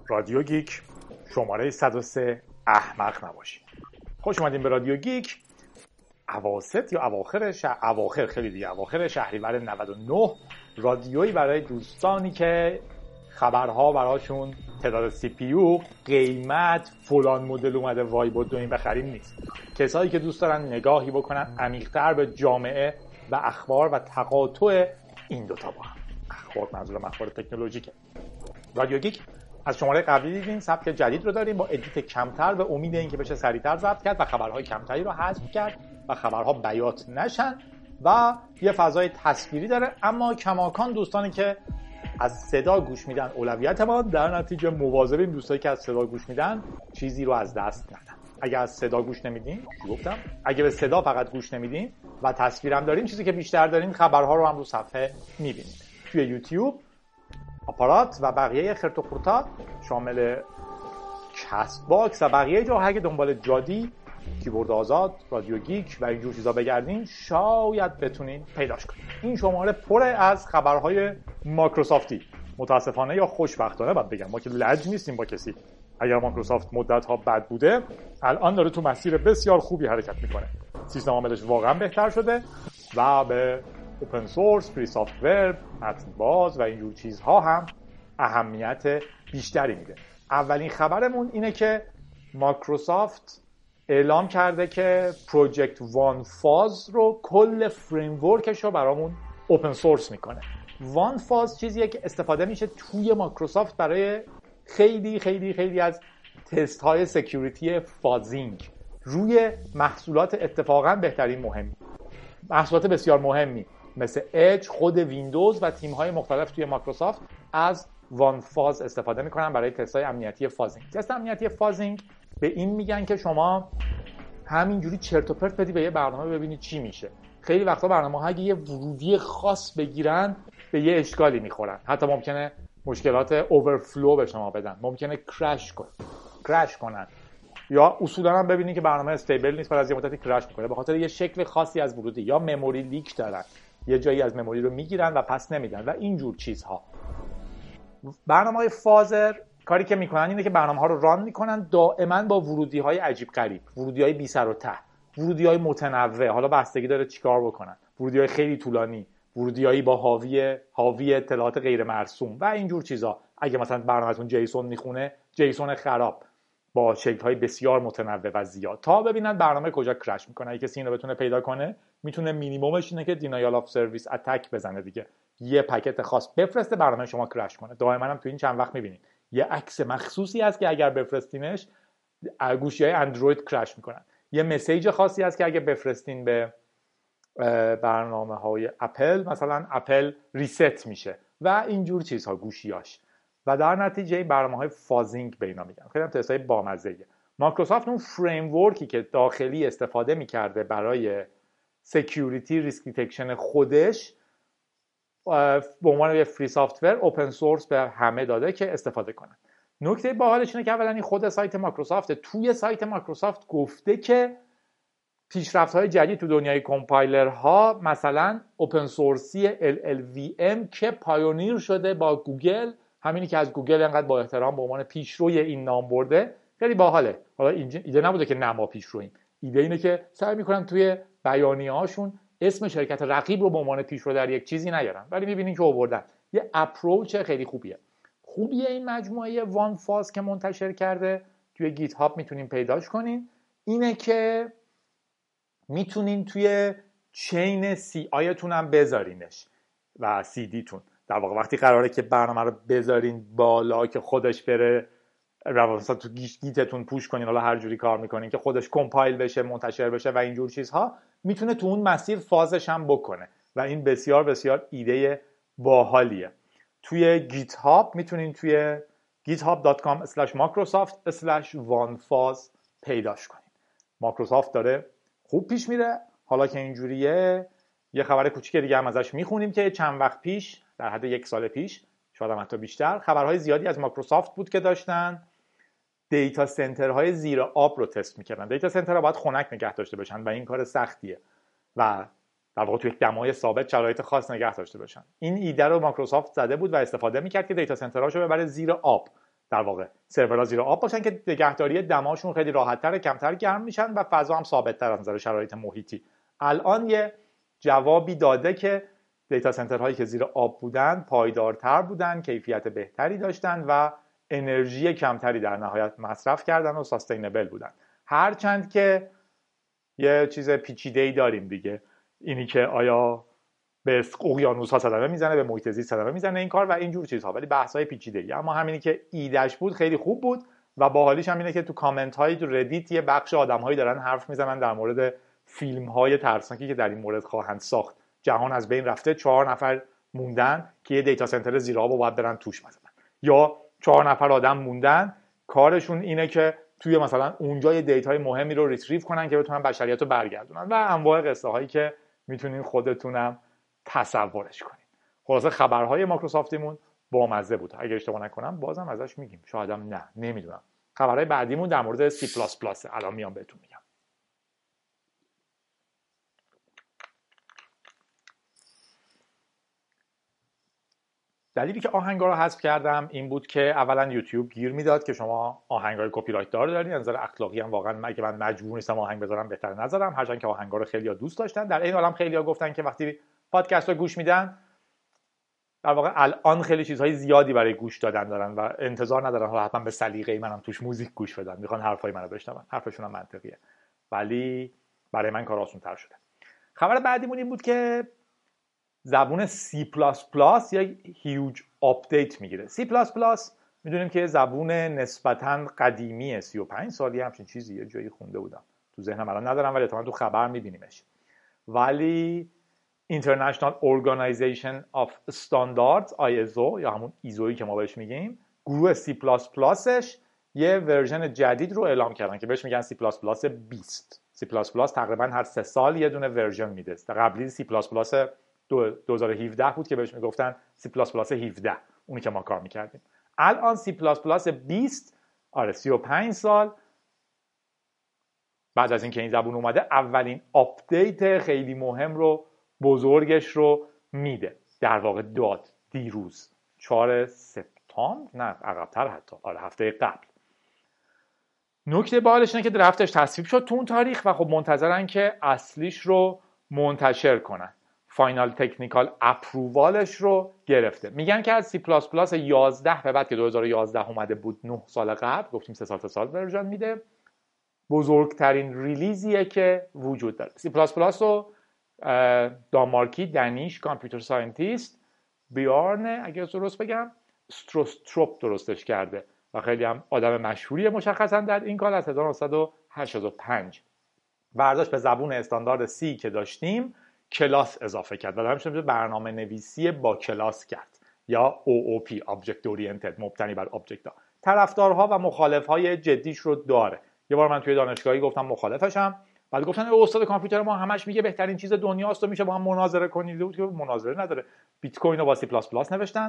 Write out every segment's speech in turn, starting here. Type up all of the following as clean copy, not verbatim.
رادیو گیک شماره 103 احمق نباشید. خوش اومدین به رادیو گیک. اواسط یا اواخر شهریور 99 رادیویی برای دوستانی که خبرها براشون تعداد سی پی یو، قیمت، فلان مدل اومده وای بود این بخریم نیست. کسایی که دوست دارن نگاهی بکنن عمیق‌تر به جامعه و اخبار و تقاطع این دوتا با هم. اخبار منظورم اخبار تکنولوژیکه. رادیو گیک از شماره قبلی دیدین سبک جدید رو داریم با ادیت کمتر به امید اینکه بشه سریعتر ضبط کرد و خبرهای کمتری رو حذف کرد و خبرها بیات نشن و یه فضای تصویری داره، اما کماکان دوستانی که از صدا گوش میدن اولویت ما، در نتیجه مواظبیم دوستانی که از صدا گوش میدن چیزی رو از دست ندن. اگه از صدا گوش نمیدین گفتم، اگه به صدا فقط گوش نمیدین و تصویرم داریم، چیزی که بیشتر دارین خبرها رو هم رو صفحه میبینید توی یوتیوب، آپارات و بقیه خرت و خورتا شامل کست باکس و بقیه جاها که دنبال جادی، کیبورد آزاد، رادیو گیک و اینجور چیزا بگردین شاید بتونین پیداش کنین. این شماره پر از خبرهای مایکروسافتی، متاسفانه یا خوشبختانه باید بگم، ما که لج نیستیم با کسی. اگر مایکروسافت مدت‌ها بد بوده، الان داره تو مسیر بسیار خوبی حرکت میکنه. سیستم عاملش واقعا بهتر شده و به اوپن سورس، فری سافت‌ور، متن باز و اینجور چیزها هم اهمیت بیشتری میده. اولین خبرمون اینه که مایکروسافت اعلام کرده که پروژکت وان فاز رو کل فریمورکش رو برامون اوپن سورس میکنه. وان فاز چیزیه که استفاده میشه توی مایکروسافت برای خیلی خیلی خیلی از تست های سکیوریتی فازینگ روی محصولات اتفاقا بهترین مهمی، محصولات بسیار مهمی مثل اج، خود ویندوز و تیم های مختلف توی مایکروسافت از وان فاز استفاده میکنن برای تست های امنیتی فازینگ. تست امنیتی فازینگ به این میگن که شما همینجوری چرت و پرت بدی به یه برنامه ببینید چی میشه. خیلی وقتا برنامه‌ها اگه یه ورودی خاص بگیرن به یه اشکالی میخورن، حتی ممکنه مشکلات اوورفلو به شما بدن، ممکنه کرش کنن یا اصولا هم ببینید که برنامه استیبل نیست، بعد از یه مدتی کرش میکنه به خاطر یه شکل خاصی از ورودی، یا مموری لیک دارن، یه جایی از مموری رو میگیرن و پس نمیدن و اینجور چیزها. برنامه‌های فازر کاری که میکنن اینه که برنامه‌ها رو ران میکنن دائما با ورودی‌های عجیب غریب، ورودی‌های بی سر و ته، ورودی‌های متنوع، حالا بستگی داره چیکار بکنن، ورودی‌های خیلی طولانی، ورودی‌هایی با حاوی اطلاعات غیر مرسوم و اینجور چیزا. اگه مثلا برنامه‌تون جیسون میخونه، جیسون خراب با شکل‌های بسیار متنوع و زیاد، تا ببینن برنامه کجا کرش میکنه. اگه کسی اینو بتونه پیدا کنه، میتونه مینیممش اینه که دینایال اف سرویس اتک بزنه دیگه، یه پکت خاص بفرسته برنامه شما کرش کنه. دائما هم تو این چند وقت می‌بینید یه عکس مخصوصی هست که اگر بفرستینش گوشی‌های اندروید کرش میکنن، یه مسیج خاصی هست که اگه بفرستین به برنامه‌های اپل، مثلا اپل ریست میشه و اینجور چیزها گوشیاش، و در نتیجه این برنامه‌های فازینگ به اینا میگن. خیلی هم تستای بامزه‌ایه. مایکروسافت اون فریم ورکی که داخلی استفاده میکرده برای سکیوریتی ریسک دیتکشن خودش به عنوان یه فری سافت‌ور اوپن سورس به همه داده که استفاده کنن. نکته باحالش اینه که اولا این خود سایت مایکروسافت، توی سایت مایکروسافت گفته که پیشرفت‌های جدید تو دنیای کامپایلرها، مثلا اوپن سورسی LLVM که پایونیر شده با گوگل، همینی که از گوگل انقدر با احترام به عنوان پیشروی این نام برده، خیلی باحاله. حالا ایده نبوده که ما پیشرویم، ایده اینه که سعی می‌کنن توی بیانیه‌هاشون اسم شرکت رقیب رو به عنوان پیشرو در یک چیزی نیارن، ولی می‌بینین که آوردن. یه اپروچ خیلی خوبیه این مجموعه وان فاز که منتشر کرده توی گیت هاب میتونین پیداش کنین. اینه که میتونین توی چین سی آیتون هم بذارینش و سی دی تون. در واقع وقتی قراره که برنامه رو بذارین بالا که خودش بره مثلا تو گیتتون پوش کنین، حالا هر جوری کار میکنین که خودش کمپایل بشه، منتشر بشه و اینجور چیزها، میتونه تو اون مسیر فازش هم بکنه و این بسیار بسیار ایده باحالیه. توی گیت هاب میتونین توی github.com/microsoft/oneFaz پیداش کنین. مایکروسافت داره خوب پیش میره. حالا که اینجوریه، یه خبر کوچیک دیگه هم ازش میخونیم که چند وقت پیش، در حد 1 سال پیش، شاید هم حتی بیشتر، خبرهای زیادی از مایکروسافت بود که داشتن دیتا سنترهای زیر آب رو تست میکردن. دیتا سنترها باید خنک نگه داشته باشن و این کار سختیه و در واقع توی یک دمای ثابت شرایط خاص نگه داشته باشن. این ایده رو مایکروسافت زده بود و استفاده میکرد که دیتا سنترهاشو ببره زیر آب در واقع سرورها زیر آب باشن که نگهداری دماشون خیلی راحت‌تر، کمتر گرم میشن و فضا هم ثابت‌تر از نظر شرایط محیطی. الان یه جوابی داده که دیتا سنترهایی که زیر آب بودن پایدارتر بودن، کیفیت بهتری داشتن و انرژی کمتری در نهایت مصرف کردن و ساستینبل بودن. هرچند که یه چیز پیچیده‌ای داریم دیگه، اینی که آیا به اقیانوس‌ها صدمه میزنه، به محیط زیست صدمه میزنه این کار و اینجور چیزها، ولی بحث‌های پیچیده‌ای. اما همینی که ایدهش بود خیلی خوب بود و باحالیش هم اینه که تو کامنت‌های تو ردیت یه بخش آدم‌هایی دارن حرف میزنن در مورد فیلم‌های ترسناکی که در این مورد خواهند ساخت. جهان از بین رفته، 4 نفر موندن که یه دیتا سنتر زیر آب رو باید برن توش مثلا، یا 4 نفر آدم موندن کارشون اینه که توی مثلا اونجا یه دیتای مهمی رو ریتریو کنن که بتونن بشریت رو برگردونن و انواع قصه هایی که میتونین خودتونم تصورش کنین. خلاصه خبرهای مایکروسافتیمون بامزه بود. اگه اشتباه نکنم بازم ازش میگیم، شایدم نه، نمیدونم. خبرهای بعدیمون در مورد C++، الان میام بهتون میگم. دلیلی که آهنگا رو حذف کردم این بود که اولا یوتیوب گیر میداد که شما آهنگای کپی رایت دار دارین. از نظر اخلاقی هم واقعا اگه من مجبور نیستم آهنگ بذارم بهتر نذارم، هرچند که آهنگا رو خیلی‌ها دوست داشتن. در این حال هم خیلی‌ها گفتن که وقتی پادکست رو گوش میدن در واقع الان خیلی چیزهای زیادی برای گوش دادن دارن و انتظار ندارن حالا حتما به سلیقه منم توش موزیک گوش بدن، میخوان حرفای منو بشنون. حرفشون هم منطقیه، ولی برای من کار آسان‌تر شده. خبر بعدیمون این بود که زبون C++ یا هیوج آپدیت میگیره. C++ میدونیم که زبون نسبتاً قدیمیه، 35 سالی همچین چیزی، یه جایی خونده بودم تو ذهنم الان ندارم ولی احتمالاً تو خبر میبینیمش. ولی International Organization of Standards ISO یا همون ایزویی که ما بهش میگیم، گروه C++ش یه ورژن جدید رو اعلام کردن که بهش میگن C++ 20. C++ تقریبا هر 3 سال یه دونه ورژن میده. قبلی C++ 2017 بود که بهش میگفتن C++ 17، اونی که ما کار میکردیم. الان C++ 20، 35 سال بعد از اینکه این زبون اومده اولین آپدیت خیلی مهم رو، بزرگش رو میده. در واقع داد دیروز 4 سپتامبر، نه عقب‌تر حتی، هفته قبل. نکته باحالش اینه که درافتش تصویب شد تو اون تاریخ و خب منتظرن که اصلیش رو منتشر کنن. فاینال تکنیکال اپرووالش رو گرفته. میگن که از C++ 11 به بعد که 2011 اومده بود، 9 سال قبل، گفتیم 3 سال ورژن میده، بزرگترین ریلیزیه که وجود داره. C++ رو دانمارکی دنیش کامپیوتر ساینتیست بیارن، اگه درست بگم، استروستروپ درستش کرده و خیلی هم آدم مشهوریه مشخصا در این کار. از 1985 برداشت به زبون استاندارد C که داشتیم کلاس اضافه کرد و در همین برنامه نویسی با کلاس کرد یا OOP Object Oriented، مبتنی بر object ها. طرفدارها و مخالفهای جدیش رو داره. یه بار من توی دانشگاهی گفتم مخالفشم، بعد گفتن استاد کامپیوتر ما همش میگه بهترین چیز دنیاست و میشه با هم مناظره کنید. مناظره نداره. بیت کوین رو با C++ نوشتن،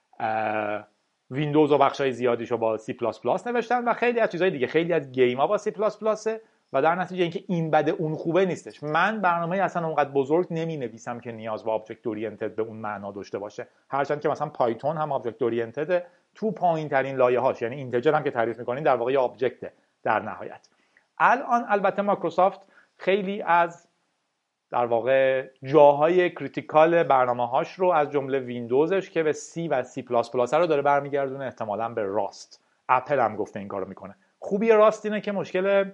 ویندوز و بخشای زیادیشو با C++ نوشتن و خیلی از چیزهای دیگه، خیلی از گیم‌ها با C++ و در نتیجه اینکه این بده اون خوبه نیستش. من برنامه اصلا اونقدر بزرگ نمی‌نویسم که نیاز به آبجکت اورینتد به اون معنا داشته باشه، هرچند که مثلا پایتون هم آبجکت اورینتد تو پایین‌ترین لایه‌هاش، یعنی اینتجر هم که تعریف می‌کنین در واقع آبجکته در نهایت. الان البته مایکروسافت خیلی از در واقع جاهای کریتیکال برنامه‌هاش رو از جمله ویندوزش که به C و C++ رو داره برمیگردونه احتمالاً به راست. اپل هم گفته این کارو میکنه. خوبی راست اینه که مشکل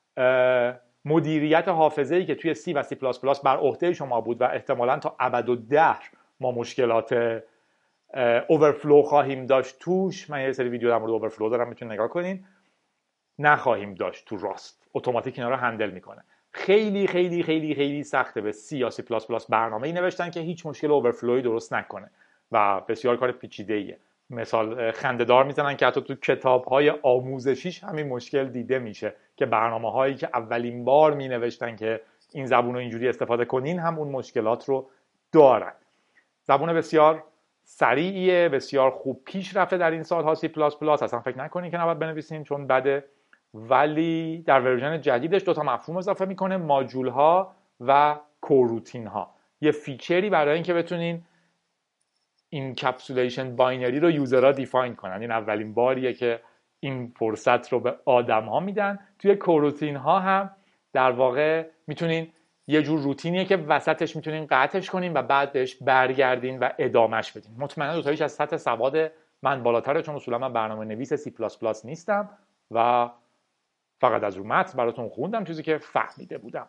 مدیریت حافظه‌ای که توی C و C++ بر عهده شما بود و احتمالاً تا ابدالدهر ما مشکلات اوورفلو خواهیم داشت توش، من یه سری ویدیو در مورد اوورفلو دارم میتونید نگاه کنین، نخواهیم داشت تو راست. اتوماتیک اینا رو هندل میکنه. خیلی خیلی خیلی خیلی سخته به C یا C++ برنامه‌ای نوشتن که هیچ مشکل اوورفلوی درست نکنه و بسیار کار پیچیده‌ایه. مثال خنده‌دار میزنن که حتی تو کتاب‌های آموزشیش همین مشکل دیده میشه که برنامه‌هایی که اولین بار مینوشتن که این زبون رو اینجوری استفاده کنین هم اون مشکلات رو دارن. زبون بسیار سریعیه، بسیار خوب پیش رفته در این سال‌ها C++. اصلا فکر نکنین که نباید بنویسین چون بده، ولی در ورژن جدیدش 2 تا مفهوم اضافه میکنه، ماژول ها و کوروتین ها. یه فیچری برای اینکه بتونین این کپسولیشن باینری رو یوزرها دیفاین کنن. این اولین باریه که این فرصت رو به آدم ها میدن. توی کوروتین ها هم در واقع میتونین یه جور روتینیه که وسطش میتونین قطعش کنین و بعد بهش برگردین و ادامهش بدین. مطمئنا دو تاییش از سطح سواد من بالاتره، چون اصولا من برنامه نویس C++ نیستم و فقط از رو متن براتون خوندم چیزی که فهمیده بودم.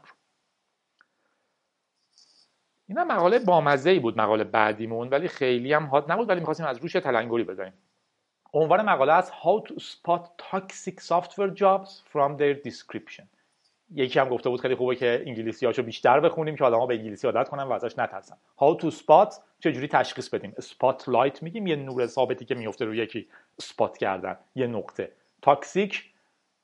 اینا مقاله بامزه‌ای بود، مقاله بعدیمون، ولی خیلی هم حاد نبود، ولی می‌خواستیم از روش تلنگری بزنیم. عنوان مقاله است How to spot toxic software jobs from their description. یکی هم گفته بود خیلی خوبه که انگلیسی‌هاشو بیشتر بخونیم که آدم‌ها به انگلیسی عادت کنن و ازش نترسن. How to spot، چجوری تشخیص بدیم. spotlight میگیم یه نور ثابتی که میفته روی یکی، اسپات کردن، یه نقطه. تاکسیک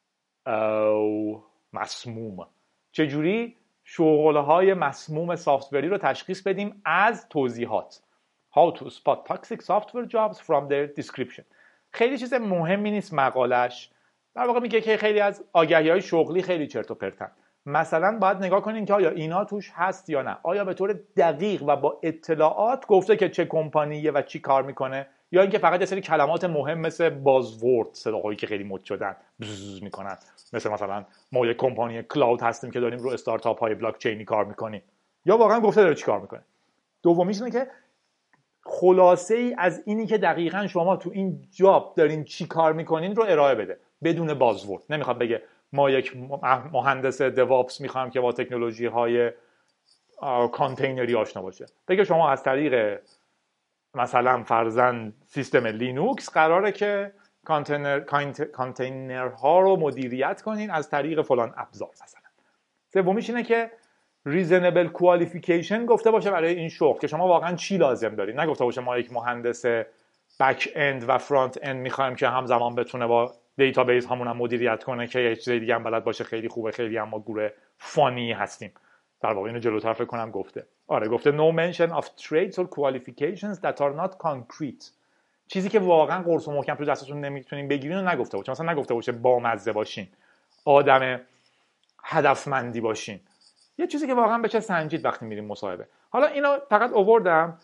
مسموم، چجوری شغل‌های مسموم سافتوری رو تشخیص بدیم از توضیحات. How to spot toxic software jobs from their description. خیلی چیز مهمی نیست مقالش. در واقع میگه که خیلی از آگهی‌های شغلی خیلی چرت و پرتن. مثلا باید نگاه کنین که آیا اینا توش هست یا نه. آیا به طور دقیق و با اطلاعات گفته که چه کمپانیه و چی کار میکنه، یا اینکه فقط یه سری کلمات مهم مثل بازورد، صداهایی که خیلی مد شدن بزز میکنن، مثلا ما یک کمپانی کلاود هستیم که داریم رو استارتاپ های بلاک چینی کار میکنیم، یا واقعا گفته داره چی کار میکنه. دومیش اینه که خلاصه ای از اینی که دقیقاً شما تو این جاب دارین چی کار میکنین رو ارائه بده بدون بازورد. نمیخواد بگه ما یک مهندس دیوآپس میخوایم که با تکنولوژی های کانتینری آشنا باشه. بگه شما از طریق مثلا فرضاً سیستم لینوکس قراره که کانتینرها رو مدیریت کنین از طریق فلان ابزار مثلا. سومیش اینه که reasonable qualification گفته باشه برای این شغل که شما واقعا چی لازم دارید. نگفته باشه ما یک مهندس بک اند و فرانت اند میخوایم که همزمان بتونه با دیتابیس همون هم مدیریت کنه که یه چیز دیگه هم بلد باشه. خیلی خوبه، خیلی هم ما گروه فانی هستیم. در واقع اینو جلوتر فکر کنم گفته. آره گفته no mention of traits or qualifications that are not concrete. چیزی که واقعا قرص و محکم تو دستتون نمیتونین بگیرین رو نگفته باشه. مثلا نگفته باشه بامزه باشین، آدم هدفمندی باشین، یه چیزی که واقعا بشه سنجید وقتی میریم مصاحبه. حالا اینو فقط آوردم.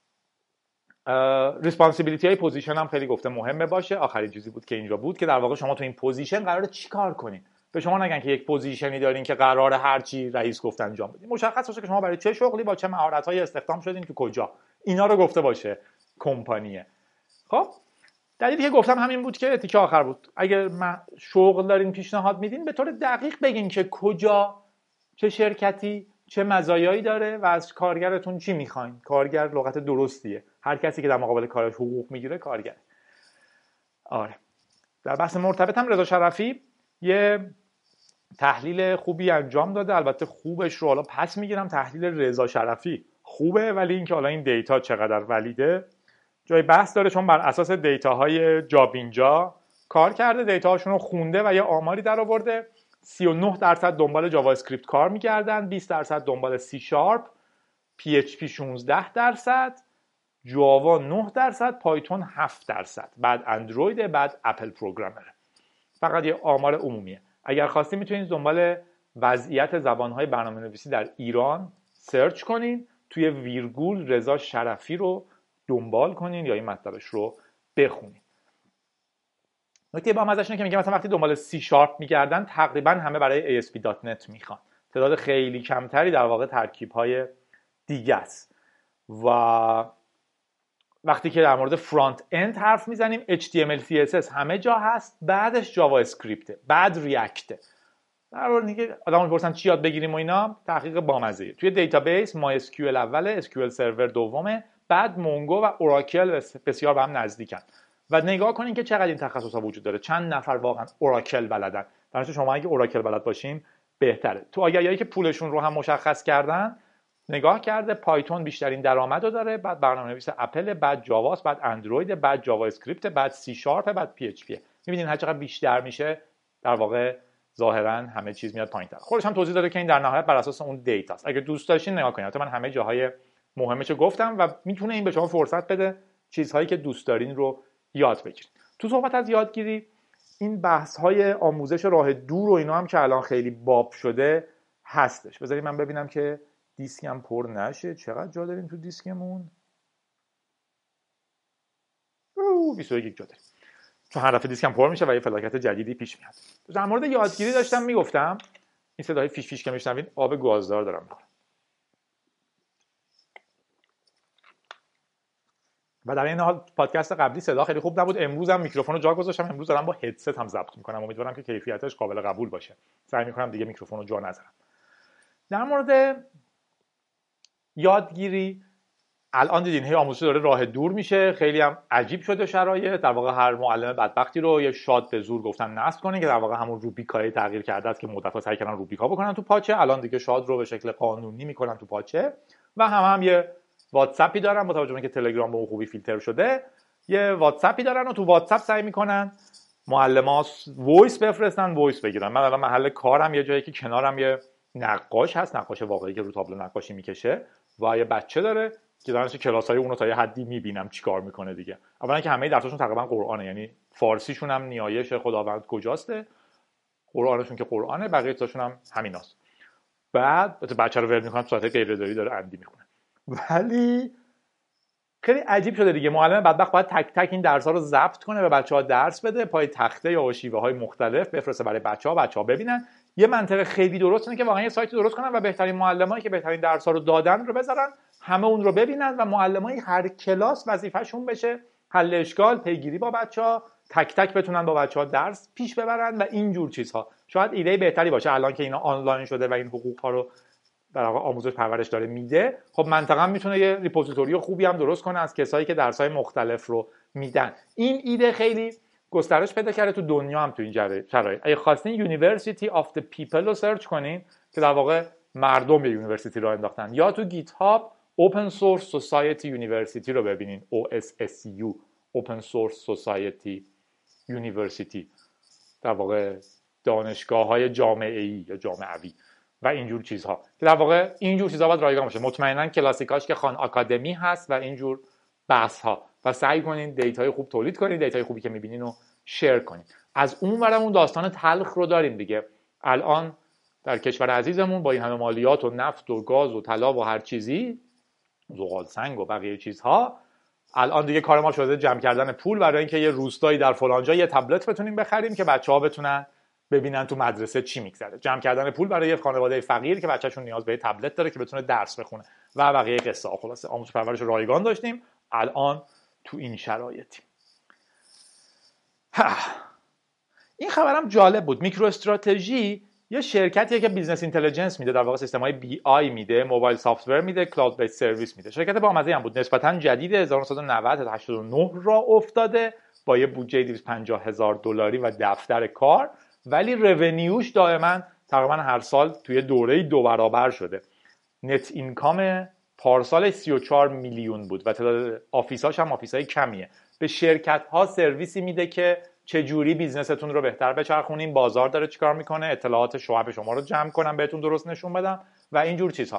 ریسپانسیبیلیتی های پوزیشن هم خیلی گفته مهمه باشه. آخرین چیزی بود که اینجا بود که در واقع شما تو این پوزیشن قراره چیکار کنین. به شما نگن که یک پوزیشنی دارین که قراره هر چی رئیس گفت انجام بدین. مشخص باشه که شما برای چه شغلی با چه مهارت‌هایی استخدام شدین تو کجا. اینا رو گفته باشه کمپانیه. خب دلیلی که گفتم همین بود که تیکه آخر بود. اگر شغل دارین پیشنهاد میدین به طور دقیق بگین که کجا، چه شرکتی، چه مزایایی داره و از کارگرتون چی میخواین. کارگر لغت درستیه. هر کسی که در مقابل کارش حقوق میگیره کارگر. آره. در بحث مرتبط هم رضا شرفی یه تحلیل خوبی انجام داده. البته خوبش رو حالا پس میگیرم. تحلیل رضا شرفی خوبه، ولی اینکه حالا این دیتا چقدر ولیده جای بحث داره، چون بر اساس دیتاهای جاب اینجا کار کرده، دیتاهاشون رو خونده و یه آماری در آورده. 39% دنبال جاوا اسکریپت کار می‌کردن، 20% دنبال سی شارپ، پی اچ پی 16%، جاوا 9%، پایتون 7%. بعد اندروید، بعد اپل پروگرامر. فقط یه آمار عمومیه. اگر خواستید میتونید دنبال وضعیت زبان‌های برنامه‌نویسی در ایران سرچ کنین، توی ویرگول رضا شرفی رو دنبال کنین یا این مطلبش رو بخونین. نکته با مزه‌ش اینه که میگه مثلا وقتی دنبال سی شارپ میگردن تقریبا همه برای ASP.NET میخوان. تعداد خیلی کمتری در واقع ترکیب‌های دیگه است. و وقتی که در مورد فرانت اند حرف میزنیم HTML CSS همه جا هست، بعدش جاوا اسکریپت، بعد ریاکت. در واقع دیگه آدمو میپرسن چی یاد بگیریم و اینا، تحقیق بامزه. توی دیتابیس ما SQL اوله، SQL سرور دومه، بعد مونگو و اوراکل بسیار به هم نزدیکن. و نگاه کنین که چقدر این تخصصا وجود داره. چند نفر واقعا اوراکل بلدن. در نتیجه شما اگه اوراکل بلد باشین بهتره. تو آگهیایی که پولشون رو هم مشخص کردن نگاه کرده پایتون بیشترین درآمدو داره، بعد برنامه‌نویس اپل، بعد جاواست، بعد اندروید، بعد جاوا اسکریپت، بعد سی شارپ، بعد پی اچ پی. می‌بینین هر چقدر بیشتر میشه در واقع ظاهرا همه چیز میاد پایین‌تر. خودش هم توضیح داده که این در نهایت بر اساس اون دیتاست. اگه دوست داشتین نگاه کنید. من همه جاهای مهمشو گفتم و میتونه این به شما فرصت بده چیزهایی که دوست دارین رو یاد بگیرید. تو صحبت از یادگیری این بحث‌های آموزش راه دور و اینا هم که الان خیلی باب شده هستش. بذارید من ببینم که دیسکم پر نشه. چقدر جا داریم تو دیسکمون؟ 21 گیگ جا داریم. چون هر دفعه دیسکم پر میشه و یه فلاکت جدیدی پیش میاد. در مورد یادگیری داشتم میگفتم، این صدای فیش فیش که میشنوید آب گازدار دارم میخورم. و در این حال پادکست قبلی صدا خیلی خوب نبود، امروز هم میکروفون رو جا گذاشتم، امروز دارم با هدست هم ضبط میکنم، امیدوارم که کیفیتش قابل قبول باشه. سعی میکنم دیگه میکروفون رو جا نذارم. در مورد یادگیری الان دیدین هی آموزش داره راه دور میشه، خیلی هم عجیب شده شرایط. در واقع هر معلم بدبختی رو یه شاد به زور گفتن نصب کنین که در واقع همون روبیکای تغییر کرده است که مدت‌ها سعی کردن روبیکا بکنن تو پاچه، الان دیگه شاد رو به شکل قانونی میکنن تو پاچه. و هم یه واتساپی دارن، با توجه به اینکه تلگرام به خوبی فیلتر شده، یه واتساپی دارن و تو واتساپ سعی میکنن معلم‌ها وایس بفرستن، وایس بگیرن. من الان محل کارم یه جایی که کنارم یه نقاش هست، نقاش واقعی که رو تابلو نقاشی میکشه و یه بچه داره که دانش کلاسای اون رو تا یه حدی میبینم چیکار میکنه دیگه. اولا که همه درساشون تقریبا قرآنه، یعنی فارسیشون هم نیایش خداوند کجاسته، قرآنشون که قرآنه، بقیه چیزاشون هم همیناست. بعد بچه رو ول میکنن تو ساعت غیر اداری داره اندی میخونه. ولی خیلی عجیب شده دیگه، معلم بدبخت باید تک تک این درس‌ها رو ضبط کنه، به بچه‌ها درس بده پای تخته یا شیوه‌های مختلف بفرسته برای بچه‌ها ببینن. یه منطقه خیلی درست اینه که واقعا یه سایتی درست کنن و بهترین معلمایی که بهترین درس‌ها رو دادن رو بذارن، همه اون رو ببینن و معلمای هر کلاس وظیفه‌شون بشه حل اشکال، پیگیری با بچه‌ها، تک تک بتونن با بچه‌ها درس پیش ببرن و این جور چیزها. شاید ایده بهتری باشه الان که اینا آنلاین شده و این حقوق‌ها رو در واقع آموزش پرورش داره میده. خب منطقه میتونه یه ریپوزیتوری خوبی هم درست کنه از کسایی که درس‌های مختلف رو میدن. این ایده خیلی گسترش پیدا کرده تو دنیا هم تو این شرایط. اگه خواستین University of the People رو سرچ کنین که در واقع مردم یه یونیورسیتی رو انداختن، یا تو گیت هاب Open Source Society University رو ببینین، OSSU Open Source Society University، در واقع دانشگاه‌های جامعه‌ای یا جامعوی و اینجور چیزها که در واقع اینجور چیزها باید رایگان باشه. مطمئنا کلاسیکاش که خان آکادمی هست و اینجور بحث ها، و سعی کنین دیتای خوب تولید کنین، دیتای خوبی که میبینین رو شیر کنین. از اون ورم اون داستان تلخ رو داریم دیگه. الان در کشور عزیزمون با این همه مالیات و نفت و گاز و طلا و هر چیزی، زغال سنگ و بقیه چیزها، الان دیگه کار ما شده جمع کردن پول برای اینکه یه روستایی در فلان جا یه تبلت بتونیم بخریم که بچه‌ها بتونن ببینن تو مدرسه چی میگذره، جمع کردن پول برای یه خانواده فقیر که بچه‌شون نیاز به تبلت داره که بتونه درس بخونه و بقیه قصه ها. خلاصه آموزش پرورش رایگان داشتیم، الان تو این شرایطیم. این خبرم جالب بود. میکرو استراتژی یه شرکتیه که بیزنس اینتلیجنس میده، در واقع سیستم‌های بی آی میده، موبایل سافتور میده، کلاود بیس سرویس میده. شرکت بامزه هم بود، نسبتاً جدید، 1990 تا 89 را افتاده با یه بودجه $250,000 و دفتر کار، ولی رونیوش دائما تقریبا هر سال توی دوره 2 برابر شده. نت اینکام پارسال 34 میلیون بود و تعداد آفیساش هم آفیسای کمیه. به شرکت‌ها سرویسی میده که چجوری بیزنستون رو بهتر بچرخونین، بازار داره چیکار میکنه، اطلاعات شعب شما رو جمع کنم بهتون درست نشون بدم و اینجور چیزها.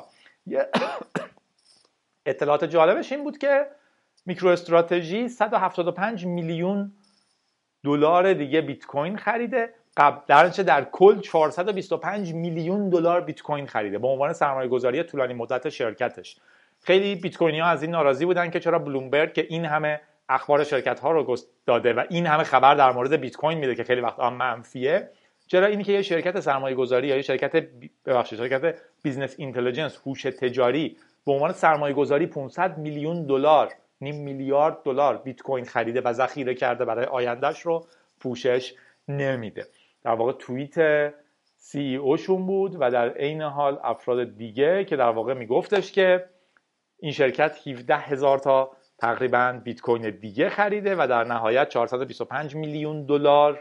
اطلاعات جالبش این بود که میکرو استراتژی 175 میلیون دلار دیگه بیت کوین خریده، در کل 425 میلیون دلار بیت کوین خریده به عنوان سرمایه‌گذاری طولانی مدت شرکتش. خیلی بیت کوینی‌ها از این ناراضی بودن که چرا بلومبرگ که این همه اخبار شرکت‌ها رو داده و این همه خبر در مورد بیت کوین میده که خیلی وقتا منفیه، چرا اینی که یه شرکت سرمایه‌گذاری یا یه شرکت بیزنس اینتلیجنس، هوش تجاری، به عنوان سرمایه‌گذاری 500 میلیون دلار، نیم میلیارد دلار بیت کوین خریده و ذخیره کرده برای آیندهش رو پوشش نمیده. در واقع توییت سی ای او شون بود و در عین حال افراد دیگه که در واقع میگفتش که این شرکت 17,000 تا تقریبا بیت کوین دیگه خریده و در نهایت 425 میلیون دلار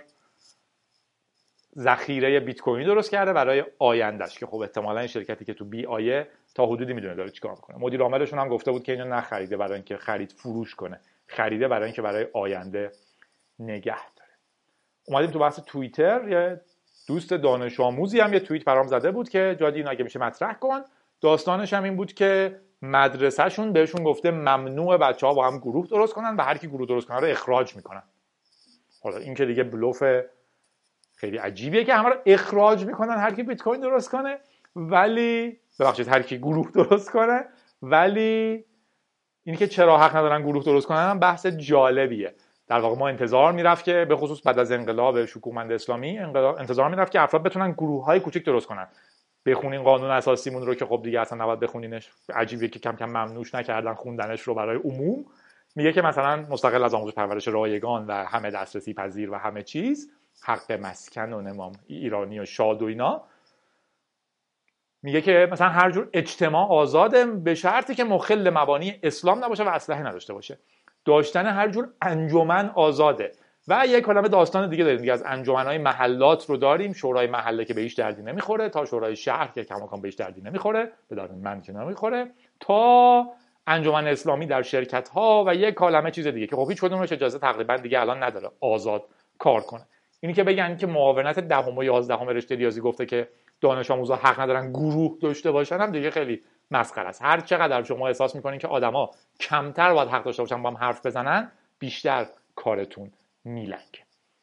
ذخیره بیت کوینی درست کرده برای آیندهش، که خب احتمالاً این شرکتی که تو بی آیه تا حدودی میدونه داره چیکار میکنه. مدیر عاملشون هم گفته بود که اینو نخریده برای اینکه خرید فروش کنه، خریده برای اینکه برای آینده نگه داره. اومدیم تو بحث توییتر. یه دوست دانش آموزی هم یه توییت برام زده بود که جادی اینو اگه میشه مطرح کن. داستانش هم این بود که مدرسه‌شون بهشون گفته ممنوع بچه‌ها با هم گروه درست کنن و هر کی گروه درست کنه رو اخراج میکنن. حالا این که دیگه بلوف خیلی عجیبیه که همه رو اخراج میکنن هر کی بیت کوین درست کنه، ولی ببخشید هر کی گروه درست کنه، ولی اینی که چرا حق ندارن گروه درست کنن هم بحث جالبیه. در واقع ما انتظار میرفت که به خصوص بعد از انقلاب شکوهمند اسلامی انتظار میرفت که افراد بتونن گروه‌های کوچیک درست کنن. بخونین قانون اساسیمون رو که خب دیگه اصلا نباید بخونینش، عجیبه که کم کم ممنوعش نکردن خوندنش رو برای عموم. میگه که مثلا مستقل از آموزش پرورش رایگان و همه دسترسی پذیر و همه چیز، حق مسکن و نمام ایرانی و شاد و اینا، میگه که مثلا هر جور اجتماع آزاده به شرطی که مخل مبانی اسلام نباشه و اسلحه نداشته باشه. داشتن هر جور انجمن آزاده. و یک کلمه داستان دیگه داریم دیگه، از انجمنهای محلات رو داریم، شورای محله که به هیچ دردی نمیخوره، تا شورای شهر که کماکان به هیچ دردی نمیخوره، به درد من که نمیخوره، تا انجمن اسلامی در شرکت ها و یک کلمه چیز دیگه که خب هیچ کدومش اجازه تقریبا دیگه الان نداره آزاد کار کنه. اینی که بگن که معاونت 10 و 11 رشته ریاضی گفته که دانش آموزا حق ندارن گروه داشته باشن هم دیگه خیلی مسخره است. هر چقدر شما احساس میکنین که آدما کمتر باید حق داشته باشن با هم حرف بزنن، بیشتر کارتون میلنگه.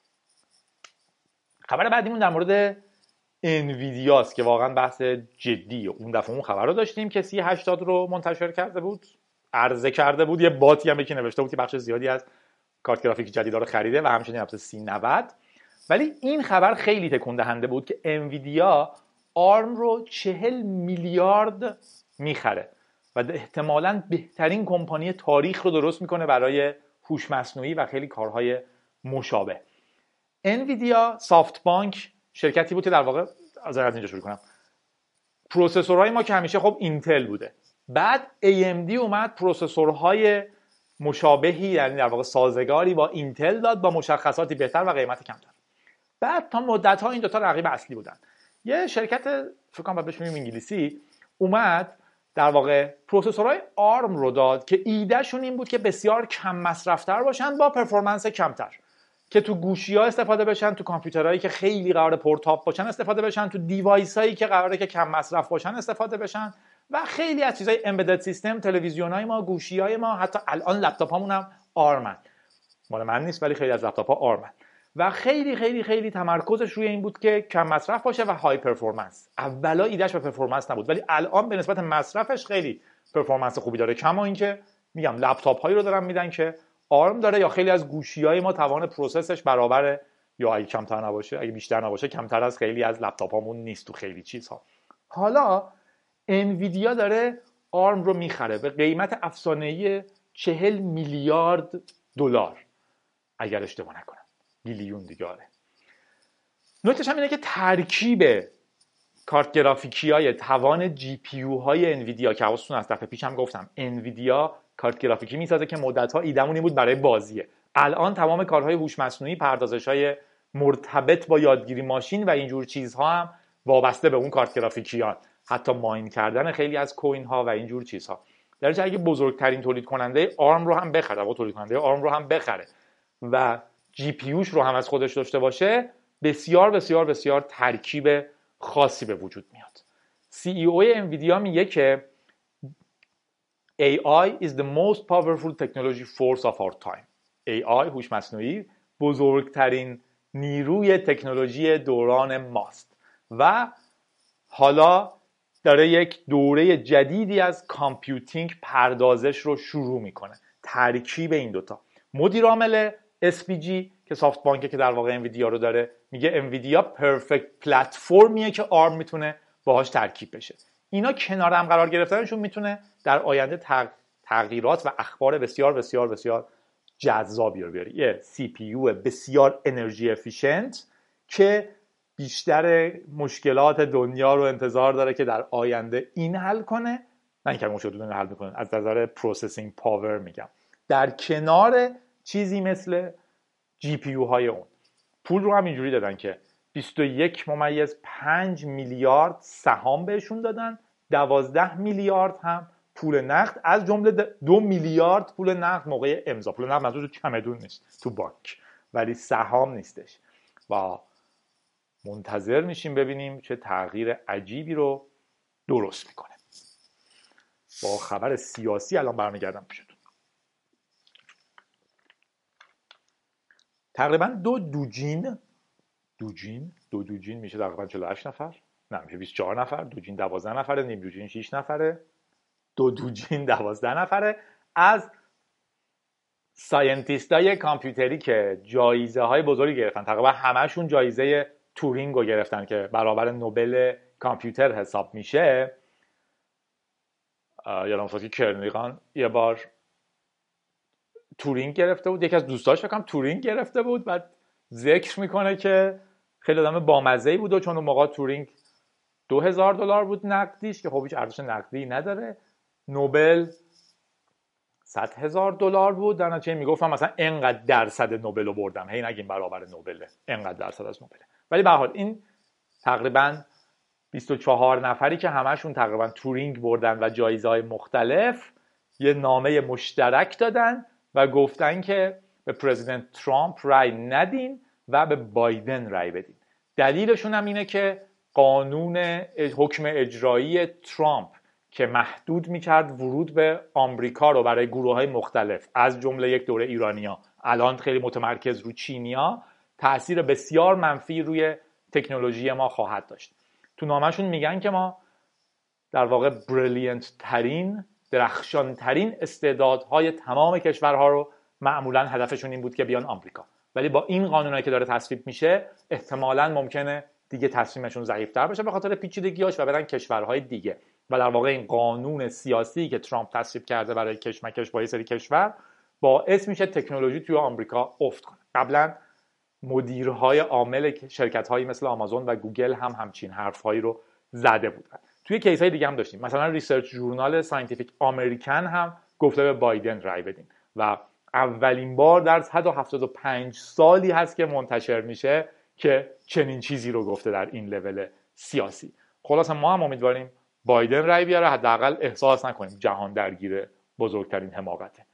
خبر بعدیمون در مورد انویدیا است که واقعا بحث جدیه. اون دفعه اون خبر رو داشتیم که 3080 رو منتشر کرده بود، عرضه کرده بود، یه باتی هم یکی نوشته بود که بخش زیادی از کارت گرافیک جدیدا رو خریده و همچنین البته 3090. ولی این خبر خیلی تکون دهنده بود که انویدیا آرم رو 40 میلیارد میخره و احتمالاً بهترین کمپانی تاریخ رو درست میکنه برای هوش مصنوعی و خیلی کارهای مشابه. انویدیا سافت بانک شرکتی بود که در واقع از اینجا شروع کنم، پروسسورهای ما که همیشه خب اینتل بوده، بعد AMD اومد پروسسورهای مشابهی یعنی در واقع سازگاری با اینتل داد با مشخصاتی بهتر و قیمت کمتر. بعد تا مدت‌ها این دوتا رقیب اصلی بودن. یه شرکت فکر کنم بهش میگیم انگلیسی اومد در واقع پروسسورهای آرم رو داد که ایدهشون این بود که بسیار کم مصرف‌تر باشن با پرفورمنس کمتر، که تو گوشی‌ها استفاده بشن، تو کامپیوترهایی که خیلی قراره پورتاب باشن استفاده بشن، تو دیوایس‌هایی که قراره که کم مصرف باشن استفاده بشن و خیلی از چیزای امبدد سیستم، تلویزیون‌های ما، گوشی‌های ما، حتی الان لپتاپ‌هامون هم آرمن. مال من نیست ولی خیلی از لپتاپ‌ها آرمن و خیلی خیلی خیلی تمرکزش روی این بود که کم مصرف باشه و های پرفورمنس. اولا ایدهش به پرفورمنس نبود ولی الان به نسبت مصرفش خیلی پرفورمنس خوبی داره. کما اینکه میگم لپتاپ‌هایی رو دارن میدن که آرم داره یا خیلی از گوشی‌های ما توان پروسسش برابر یا اگه کمتر نباشه، اگه بیشتر نباشه کمتر از خیلی از لپتاپ‌هامون نیست تو خیلی چیزها. حالا انویدیا داره آرم رو میخره به قیمت افسانه‌ای 40 میلیارد دلار اگر اشتباه نکنم، بیلیون دیگه. آره. نکتهش هم اینه که ترکیب کارت گرافیکی‌های توان جی پی یو های انویدیا که حواستون از دفعه پیش هم گفتم انویدیا کارت گرافیکی میسازه که مدت‌ها ایدمون بود برای بازیه. الان تمام کارهای هوش مصنوعی، پردازش‌های مرتبط با یادگیری ماشین و اینجور چیزها هم وابسته به اون کارت گرافیکیان، حتی ماین کردن خیلی از کوین ها و اینجور چیزها. در اگه بزرگترین تولید کننده آرم رو هم بخره و تولید کننده آرم رو هم بخره و جی پی یوش رو هم از خودش داشته باشه، بسیار بسیار بسیار ترکیب خاصی به وجود میاد. CEO انویدیا میگه که AI is the most powerful technology force of our time. AI هوش مصنوعی بزرگترین نیروی تکنولوژی دوران ماست و حالا داره یک دوره جدیدی از کامپیوتینگ پردازش رو شروع میکنه. ترکیب این دوتا. مدیر عامل SPG که سافت بانکه که در واقع انویدیا رو داره میگه انویدیا پرفکت پلتفرمیه که آرم میتونه باهاش ترکیب بشه. اینا کنار هم قرار گرفتنشون میتونه در آینده تغییرات و اخبار بسیار بسیار بسیار جذابی رو بیاره. یه CPU بسیار انرژی افیشنت که بیشتر مشکلات دنیا رو انتظار داره که در آینده این حل کنه، نه اینکه مشکلات دنیا حل میکنه، از نظر پروسسینگ پاور میگم، در کنار چیزی مثل جی پی یو های اون. پول رو هم اینجوری دادن که 21.5 میلیارد سهام بهشون دادن، 12 میلیارد هم پول نقد، از جمله 2 میلیارد پول نقد موقع امضا. پول نقد منظور تو چمدون نیست، تو بانک، ولی سهام نیستش. و منتظر میشیم ببینیم چه تغییر عجیبی رو درست میکنه. با خبر سیاسی الان برمیگردم پیشتون. تقریبا دو دوجین میشه تقریبا 48 نفر، نه میشه 24 نفر، دوجین 12 نفره، نیم دوجین 6 نفره، دو دوجین 12 نفره از ساینتیستای کامپیوتری که جایزه های بزرگی گرفتن، تقریبا همشون جایزه تورینگ رو گرفتن که برابر نوبل کامپیوتر حساب میشه. یادم افتاد که کرنیغان یه بار تورینگ گرفته بود، یکی از دوستاش فکر کنم تورینگ گرفته بود، بعد ذکر میکنه که خیلی آدم بامزه‌ای بود و چون اون موقع تورینگ $2000 بود نقدیش که خب هیچ ارزش نقدی نداره، نوبل $100,000 بود. در نتیجه میگفتم مثلا اینقدر درصد نوبل رو بردم، هی نگیم برابر نوبله، اینقدر درصد از نوبله. ولی به هر حال این تقریبا 24 نفری که همشون تقریبا تورینگ بردن و جایزه‌های مختلف یه نامه مشترک دادن و گفتن که به پرزیدنت ترامپ رای ندین و به بایدن رای بدین. دلیلشون هم اینه که قانون حکم اجرایی ترامپ که محدود میکرد ورود به آمریکا رو برای گروه‌های مختلف از جمله یک دوره ایرانیا، الان خیلی متمرکز رو چینیا، تأثیر بسیار منفی روی تکنولوژی ما خواهد داشت. تو نامه‌شون میگن که ما در واقع بریلینت ترین، درخشان ترین استعدادهای تمام کشورها رو معمولا هدفشون این بود که بیان آمریکا، ولی با این قانونایی که داره تصویب میشه احتمالاً ممکنه دیگه تصمیمشون ضعیف‌تر بشه به خاطر پیچیدگی‌هاش و برن کشورهای دیگه. و در واقع این قانون سیاسی که ترامپ تصویب کرده برای کشمکش با یه سری کشور باعث میشه تکنولوژی توی آمریکا افت کنه. قبلا مدیرهای عامل شرکت‌هایی مثل آمازون و گوگل هم همچین حرف‌هایی رو زده بودن. توی کیس‌های دیگه هم داشتیم، مثلا ریسرچ ژورنال ساینتیفیک آمریکن هم گفته به بایدن رای بدین و اولین بار در 175 سالی هست که منتشر میشه که چنین چیزی رو گفته در این لول سیاسی. خلاصا ما هم امیدواریم بایدن رای بیاره، حداقل احساس نکنیم جهان درگیر بزرگترین حماقته.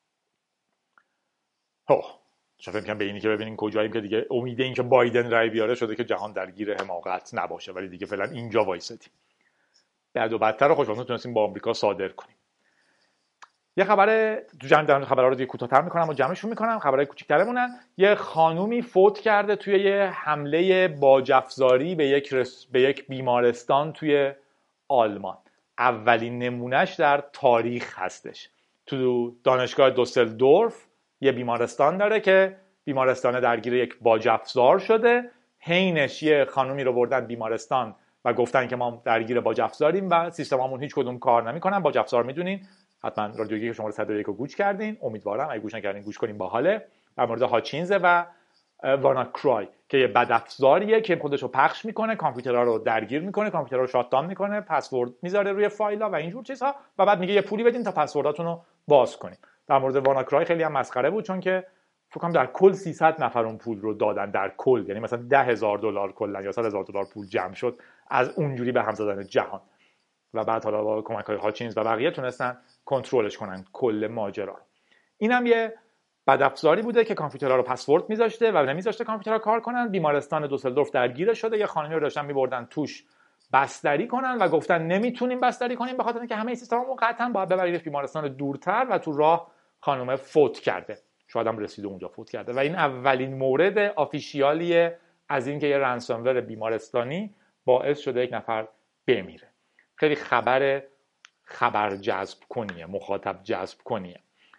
چه فکر کنم به اینی که ببینیم کجاییم که دیگه امید این که بایدن رای بیاره شده که جهان درگیر حماقت نباشه، ولی دیگه فعلا اینجا وایسادیم. بعد و بدتر رو خوشبختانه تونستیم با آمریکا صادر کنیم. یه خبر تو جمع خبرها رو دیگه کوتاه‌تر می‌کنم و جمعشون می‌کنم، خبرای کوچیک‌ترمونن. یه خانومی فوت کرده توی یه حمله باج‌افزاری به یک بیمارستان توی آلمان. اولین نمونهش در تاریخ هستش. تو دانشگاه دوسلدورف یه بیمارستان داره که بیمارستان درگیر یک باج‌افزار شده. حینش یه خانومی رو بردن بیمارستان و گفتن که ما درگیر باج‌افزاریم و سیستممون هیچ کدوم کار نمی‌کنن. باج‌افزار میدونین، حتما رادیو گیک شماره 101 رو گوش کردین، امیدوارم اگه گوش نکردین گوش کنین، باحاله. در مورد هاچینز و واناکرای که یه بدافزاریه که خودش رو پخش میکنه، کامپیوترها رو درگیر میکنه، کامپیوترها رو شات داون میکنه، پسورد میذاره روی فایل‌ها و اینجور چیزها و بعد میگه یه پولی بدین تا پسورداتون رو باز کنین. در مورد واناکرای خیلی هم مسخره بود چون که فکر کنم در کل 300 نفر اون پول رو دادن، در کل یعنی مثلا $10,000 کلا یا $100,000 پول جمع شد از اونجوری به هم زدن جهان و بعد حالا با کمک‌های هاچینز و بقیه تونستن کنترلش کنن کل ماجرا. اینم یه بدافزاری بوده که کامپیوترها رو پسورد میذاشته و نمیذاشته کامپیوترها کار کنن. بیمارستان دوسلدورف درگیر شده، یه خانمی رو داشتن میبردن توش بستری کنن و گفتن نمیتونیم بستری کنیم به خاطر اینکه همه سیستممون قطعا باید ببریدش بیمارستان دورتر و تو راه خانم فوت کرده، شاید هم رسیده اونجا فوت کرده و این اولین مورد آفیشیالیه از اینکه یه رنسامور بیمارستانی باعث شده یک نفر بمیره. خیلی خبر جذب کنیه، مخاطب جذب کنیه.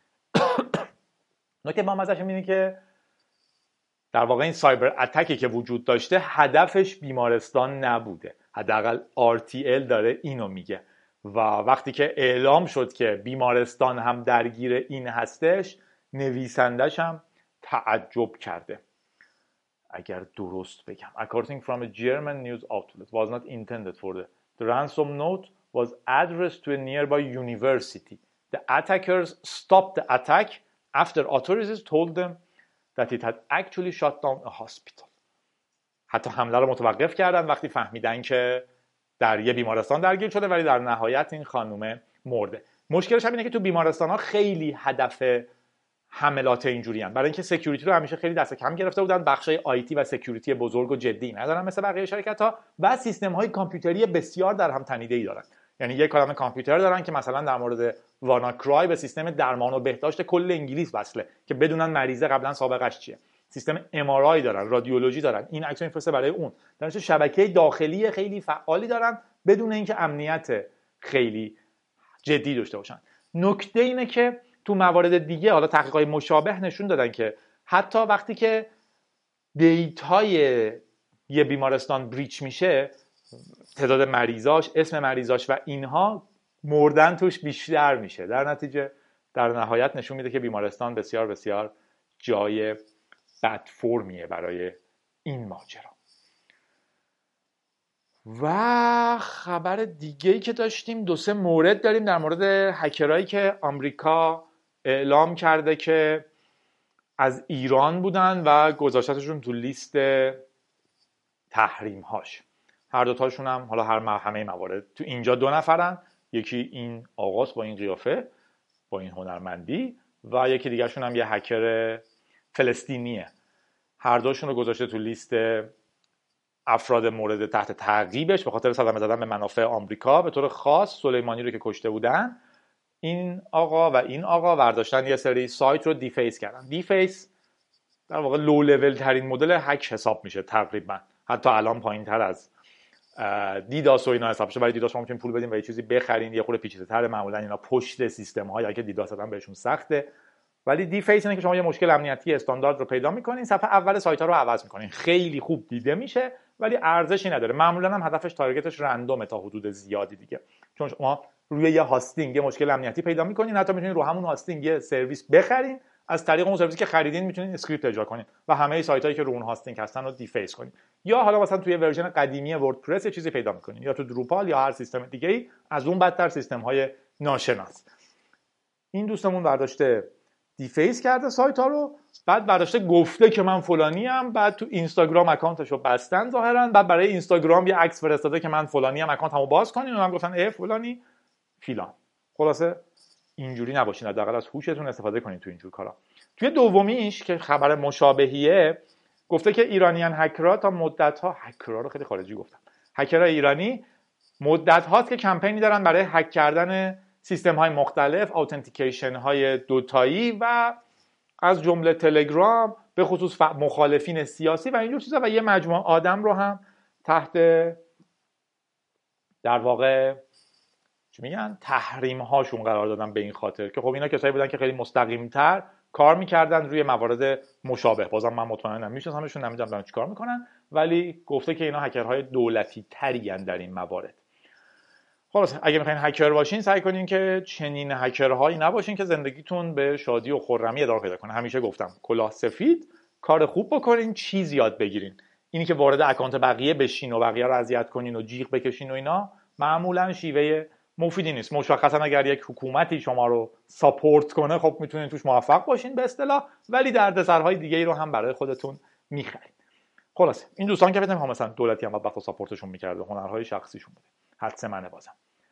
نکته با مزه‌ش اینه که در واقع این سایبر اتکی که وجود داشته هدفش بیمارستان نبوده، حداقل RTL داره اینو میگه و وقتی که اعلام شد که بیمارستان هم درگیر این هستش، نویسندش هم تعجب کرده. اگر درست بگم according from a German news outlet was not intended for the ransom note was addressed to a nearby university. The attackers stopped the attack after authorities told them that it had actually shut down a hospital. حتی حمله رو متوقف کردن وقتی فهمیدن که در یه بیمارستان درگیر شده ولی در نهایت این خانومه مرده. مشکلش هم اینه که تو بیمارستان‌ها خیلی هدف حملات اینجوری هستن، برای اینکه سکیوریتی رو همیشه خیلی دست کم گرفته بودن، بخشای آیتی و سکیوریتی بزرگ و جدی ندارن مثل بقیه شرکت‌ها و سیستم‌های کامپیوتری بسیار در هم تنیده‌ای دارن. یعنی یک کلمه کامپیوتر دارن که مثلا در مورد واناکرای به سیستم درمان و بهداشت کل انگلیس وصله که بدونن مریضه قبلا سابقش چیه. سیستم MRI دارن، رادیولوژی دارن، این عکس میفرسته برای اون. در نتیجه شبکه داخلی خیلی فعالی دارن بدون اینکه امنیت خیلی جدی داشته باشن. نکته اینه که تو موارد دیگه حالا تحقیقات مشابه نشون دادن که حتی وقتی که دیتای یه بیمارستان بریچ میشه، تعداد مریضاش، اسم مریضاش و اینها مردن توش بیشتر میشه. در نتیجه در نهایت نشون میده که بیمارستان بسیار بسیار جای بد فرمیه برای این ماجرا. و خبر دیگه‌ای که داشتیم، 2-3 مورد داریم در مورد هکرهایی که آمریکا اعلام کرده که از ایران بودن و گذاشتشون تو لیست تحریم هاش. هر دوتاشون هم حالا همه موارد تو اینجا 2 نفرن، یکی این آقاست با این قیافه با این هنرمندی و یکی دیگه شون هم یه هکر فلسطینیه. هر دوشون رو گذاشته تو لیست افراد مورد تحت تعقیبش به خاطر صدمه زدن به منافع آمریکا. به طور خاص سلیمانی رو که کشته بودن، این آقا و این آقا برداشتن یه سری سایت رو دیفیس کردن. دیفیس در واقع لو لول ترین مدل هک حساب میشه تقریبا، حتی الان پایین‌تر از دیداس و اینا حساب میشه. برای دیداس شما میتونید پول بدین و یه چیزی بخرین، یه خورده پیچیده‌تر، معمولا اینا پشت سیستم های که دیداس هم بهشون سخته. ولی دیفیس اینه که شما یه مشکل امنیتی استاندارد رو پیدا میکنین، صفحه اول سایت ها رو عوض میکنین، خیلی خوب دیده میشه ولی ارزشی نداره. معمولا هم هدفش تارگتش رندومه تا حدود زیادی دیگه، چون شما روی یه هاستینگ یه مشکل امنیتی پیدا میکنین، حتی میتونین رو همون هاستینگ یه سرویس بخرین، از طریق اون سرویسی که خریدین میتونین اسکریپت اجرا کنین و همه سایتایی که رو اون هاستینگ هستن رو دیفیس کنین. یا حالا مثلا توی ورژن قدیمی وردپرس یه چیزی پیدا میکنین، یا تو دروپال یا هر سیستم دیگه‌ای، از اون بدتر سیستم‌های ناشناس. این دوستمون برداشته دیفیس کرده سایت ها رو، بعد برداشته گفته که من فلانی ام، بعد تو اینستاگرام اکانتش رو بستن ظاهرا، بعد برای اینستاگرام یه عکس فرستاده که من فلانی ام، اکانتمو باز کنین، اونم گفتن فلانی فیلان. خلاصه اینجوری نباشین، حداقل از هوشتون استفاده کنین تو اینجور کارا. توی دومیش که خبر مشابهیه، گفته که ایرانیان هکرها تا مدت‌ها، هکرها رو خیلی خارجی گفتم، هکرهای ایرانی مدت هاست که کمپینی دارن برای هک کردن سیستم های مختلف، اتنتیکیشن های دوتایی و از جمله تلگرام، به خصوص مخالفین سیاسی و اینجور چیزا، و یه مجموعه آدم رو هم تحت در واقع چی میگن تحریم هاشون قرار دادن، به این خاطر که خب اینا کسایی بودن که خیلی مستقیم تر کار میکردن روی موارد مشابه. بازم من مطمئنم میشناسمشون، نمیدونم دارن چیکار میکنن، ولی گفته که اینا هکرهای دولتی تری ان در این موارد. خلاص اگه میخواین هکر باشین، سعی کنین که چنین هکرهایی نباشین که زندگیتون به شادی و خرمی ادامه پیدا کنه. همیشه گفتم کلاه سفید، کار خوب بکنین، چیز یاد بگیرین. اینی که وارد اکانت بقیه بشین و بقیه رو اذیت کنین و جیغ بکشین و اینا معمولا شیوه مفیدی نیست. مشخصا اگر یک حکومتی شما رو ساپورت کنه، خب میتونین توش موفق باشین به اصطلاح، ولی دردسرهای دیگه‌ای رو هم برای خودتون میخرین. خلاص این دوستان که فکر مثلا دولتی هم وقت ساپورتشون میکرده، هنرهای شخصیشون بوده. حدس منه. بازم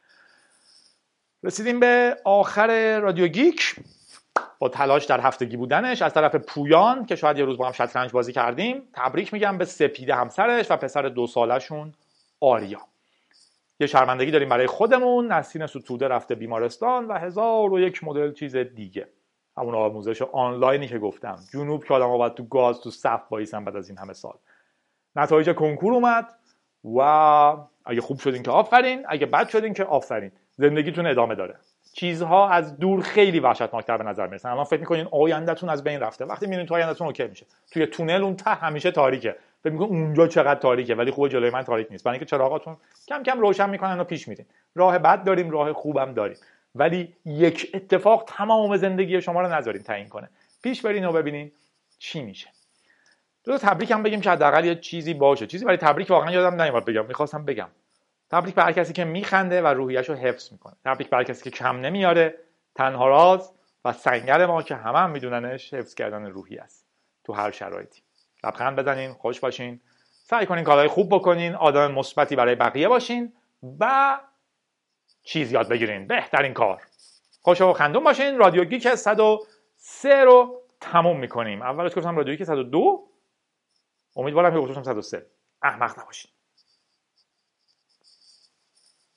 رسیدیم به آخر رادیو گیک با تلاش در هفتگی بودنش از طرف پویان که شاید یه روز با هم شطرنج بازی کردیم. تبریک میگم به سپیده همسرش و پسر 2 سالشون آریا. یه شرمندگی داریم برای خودمون، نسرین ستوده رفته بیمارستان و 1001 مدل چیز دیگه. همون آموزش آنلاینی که گفتم، جنوب که آدم‌ها باید تو گاز تو صف وایسن بعد از این همه سال. نتایج کنکور اومد و اگه خوب شدین که آفرین، اگه بد شدین که آفرین. زندگیتون ادامه داره. چیزها از دور خیلی وحشتناک‌تر به نظر میرسن. الان فکر می‌کنین آیندهتون از بین رفته، وقتی می‌بینید تو آیندهتون اوکی میشه. توی تونل اون ته همیشه تاریکه. فکر می‌کنین اونجا چقدر تاریکه، ولی خوبه جلوی من تاریک نیست. برای اینکه چراغاتون کم کم روشن می‌کنن و پیش میرین. راه بد داریم، راه خوبم داریم. ولی یک اتفاق تمام زندگی شما رو نذارین تعیین کنه. پیش برین و ببینین چی میشه. دو تبریک هم بگیم که حداقل یه چیزی باشه. چیزی برای تبریک واقعا یادم نمیاد بگم. می‌خواستم بگم. تبریک به هر کسی که میخنده و روحیه‌شو حفظ میکنه. تبریک به هر کسی که کم نمیاره. تنها راز و سنگر ما که همه هم میدوننش حفظ کردن روحیه است تو هر شرایطی. لبخند بزنین، خوش باشین، سعی کنین کارهای خوب بکنین، آدم مثبتی برای بقیه باشین و چیز یاد بگیرین. بهترین کار خوش و خندون باشین. رادیو گیک 103 رو تموم میکنیم. اولش گفتم رادیو گیک 102، امیدوارم که گفتم 103. احمق نباشین.